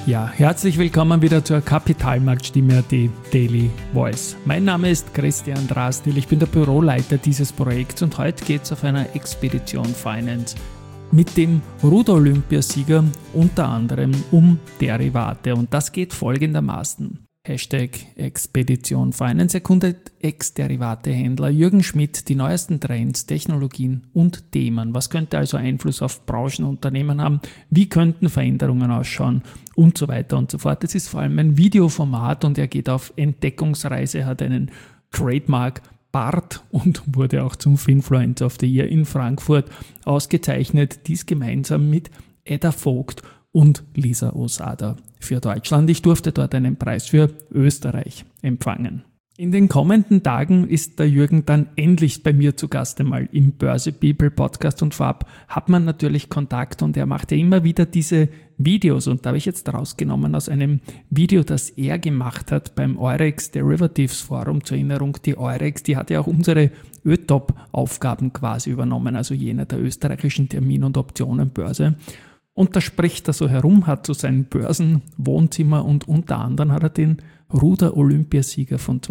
Ja, herzlich willkommen wieder zur Kapitalmarktstimme.at Daily Voice. Mein Name ist Christian Drastil, ich bin der Büroleiter dieses Projekts und heute geht es auf einer Expedition Finance mit dem Ruder-Olympiasieger unter anderem um Derivate und das geht folgendermaßen. Expedition Finance erkundet Ex-Derivate-Händler Jürgen Schmidt die neuesten Trends, Technologien und Themen. Was könnte also Einfluss auf Branchenunternehmen haben? Wie könnten Veränderungen ausschauen? Und so weiter und so fort. Es ist vor allem ein Videoformat und er geht auf Entdeckungsreise, hat einen Trademark Bart und wurde auch zum Finfluencer of the Year in Frankfurt ausgezeichnet. Dies gemeinsam mit Edda Vogt und Lisa Osada für Deutschland. Ich durfte dort einen Preis für Österreich empfangen. In den kommenden Tagen ist der Jürgen dann endlich bei mir zu Gast einmal im Börse People Podcast und vorab hat man natürlich Kontakt und er macht ja immer wieder diese Videos und da habe ich jetzt rausgenommen aus einem Video, das er gemacht hat beim Eurex Derivatives Forum. Zur Erinnerung, die Eurex, die hat ja auch unsere ÖTOP-Aufgaben quasi übernommen, also jener der österreichischen Termin- und Optionenbörse. Und da spricht er so herum, hat so sein Börsenwohnzimmer und unter anderem hat er den Ruder-Olympiasieger von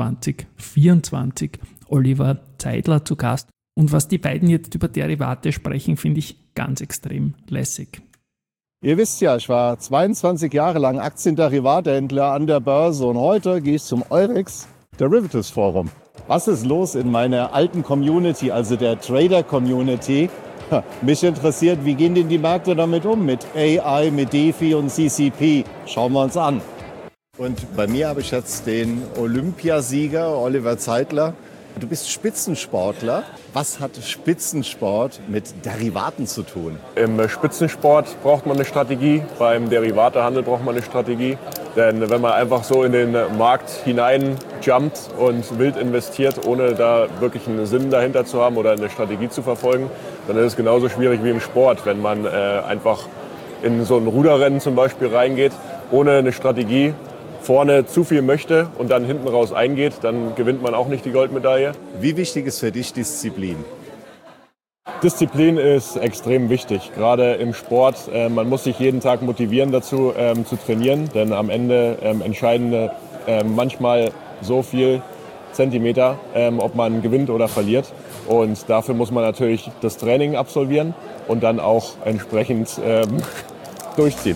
2024, Oliver Zeidler, zu Gast. Und was die beiden jetzt über Derivate sprechen, finde ich ganz extrem lässig. Ihr wisst ja, ich war 22 Jahre lang Aktienderivatehändler an der Börse und heute gehe ich zum Eurex Derivatives Forum. Was ist los in meiner alten Community, also der Trader-Community? Mich interessiert, wie gehen denn die Märkte damit um, mit AI, mit DeFi und CCP? Schauen wir uns an. Und bei mir habe ich jetzt den Olympiasieger Oliver Zeidler. Du bist Spitzensportler. Was hat Spitzensport mit Derivaten zu tun? Im Spitzensport braucht man eine Strategie, beim Derivatehandel braucht man eine Strategie. Denn wenn man einfach so in den Markt hinein jumpt und wild investiert, ohne da wirklich einen Sinn dahinter zu haben oder eine Strategie zu verfolgen, dann ist es genauso schwierig wie im Sport, wenn man einfach in so ein Ruderrennen zum Beispiel reingeht, ohne eine Strategie, vorne zu viel möchte und dann hinten raus eingeht, dann gewinnt man auch nicht die Goldmedaille. Wie wichtig ist für dich Disziplin? Disziplin ist extrem wichtig, gerade im Sport. Man muss sich jeden Tag motivieren dazu, zu trainieren, denn am Ende entscheiden manchmal so viel Zentimeter, ob man gewinnt oder verliert. Und dafür muss man natürlich das Training absolvieren und dann auch entsprechend durchziehen.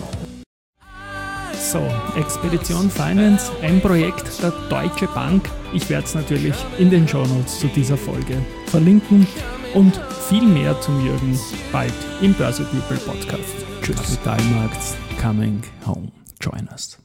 So, Expedition Finance, ein Projekt der Deutsche Bank. Ich werde es natürlich in den Shownotes zu dieser Folge verlinken und viel mehr zum Jürgen bald im Börse People Podcast. Tschüss. Kapitalmarkt coming home. Join us.